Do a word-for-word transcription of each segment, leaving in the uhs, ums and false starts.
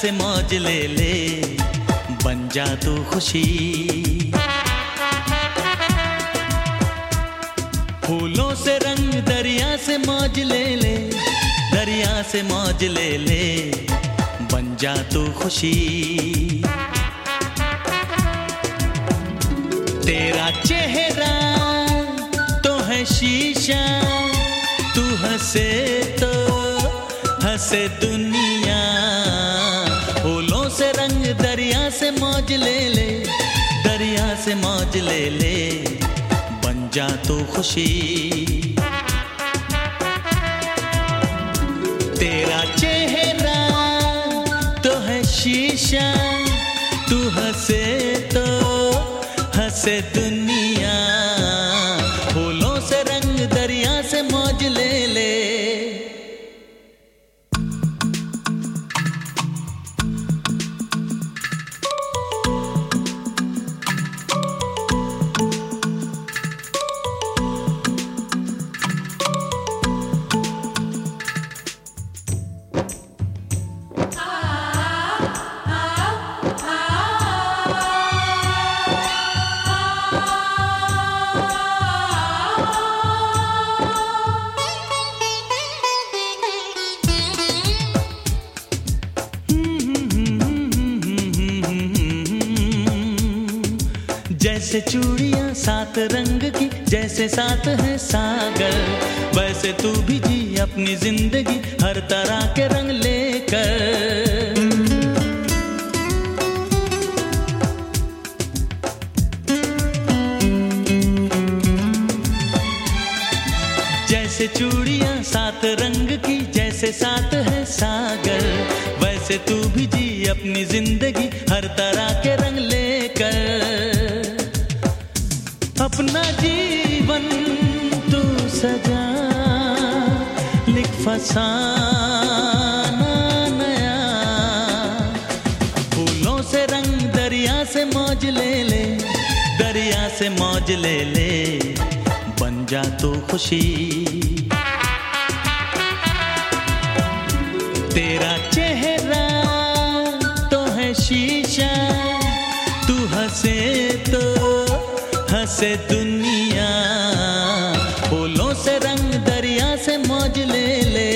से मौज ले ले, बन जा तू खुशी। फूलों से रंग दरिया से मौज ले ले, दरिया से मौज ले ले, बन जा तू खुशी। तेरा चेहरा तो है शीशा, तू हंसे तो हंसे दुनिया। फूलों से रंग दरिया से मौज ले ले, दरिया से मौज ले ले, बन जा तू खुशी। तेरा चेहरा तो है शीशा, तू हंसे तो हंसे दुनिया। फूलों से रंग दरिया से मौज ले ले। जैसे चूड़ियां सात रंग की, जैसे सात है सागर, वैसे तू भी जी अपनी जिंदगी हर तरह के रंग लेकर। जैसे चूड़ियां सात रंग की, जैसे सात है सागर, वैसे तू भी जी अपनी जिंदगी हर तरह के रंग लेकर। अपना जीवन तू सजा, लिख फसाना नया। फूलों से रंग दरिया से मौज ले ले, दरिया से मौज ले ले, बन जा तू खुशी। तेरा चेहरा तो है शीशा, तू हंसे तो हंसे दुनिया। फूलों से रंग दरिया से मौज ले ले।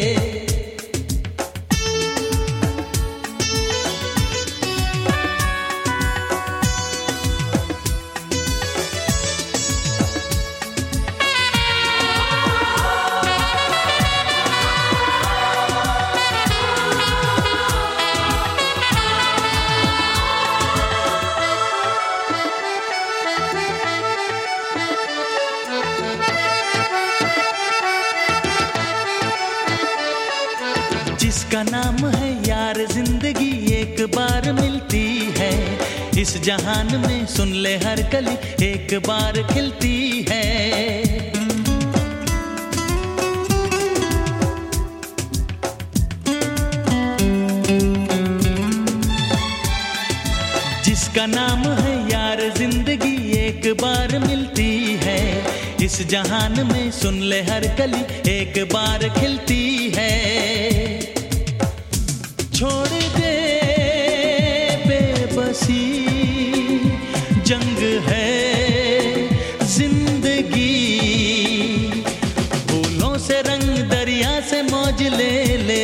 जिसका नाम है यार जिंदगी एक बार मिलती है, इस जहान में सुन ले हर कली एक बार खिलती है। जिसका नाम है यार जिंदगी एक बार मिलती है, इस जहान में सुन ले हर कली एक बार खिलती है। छोड़ दे बेबसी, जंग है जिंदगी। फूलों से रंग दरिया से मौज ले ले।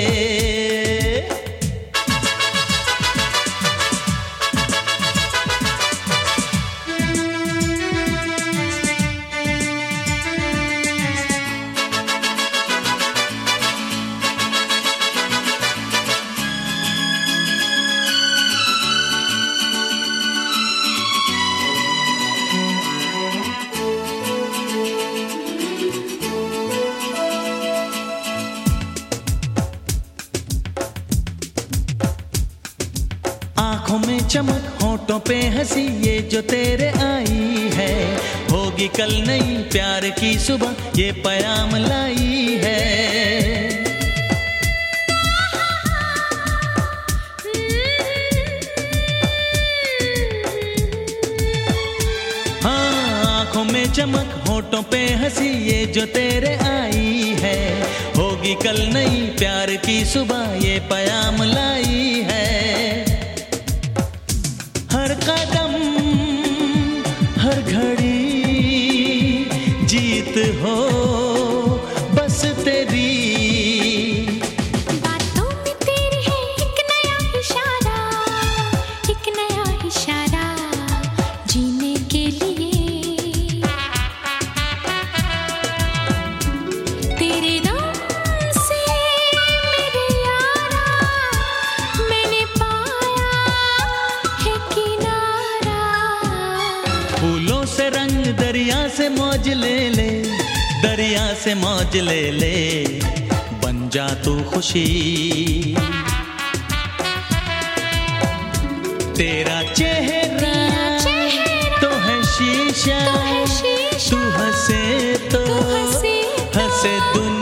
आँखों में चमक, होठों पे हंसी, ये जो तेरे आई है, होगी कल नई प्यार की सुबह, ये प्याम लाई है। हाँ, आँखों में चमक, होठों पे हंसी, ये जो तेरे आई है, होगी होगी कल नई प्यार की सुबह ये पयाम लाई है। हर कदम हर घड़ी जीत हो बस तेरी। बातों में तेरी है एक नया इशारा, एक नया इशारा जीने के लिए। तेरे नाम से मेरे यारा मैंने पाया है किनारा। फूलों से रंग दरिया से मौज ले ले, दरिया से मौज ले ले, बन जा तू खुशी। तेरा चेहरा तो है शीशा, तू हंसे तो हंसे दुनिया।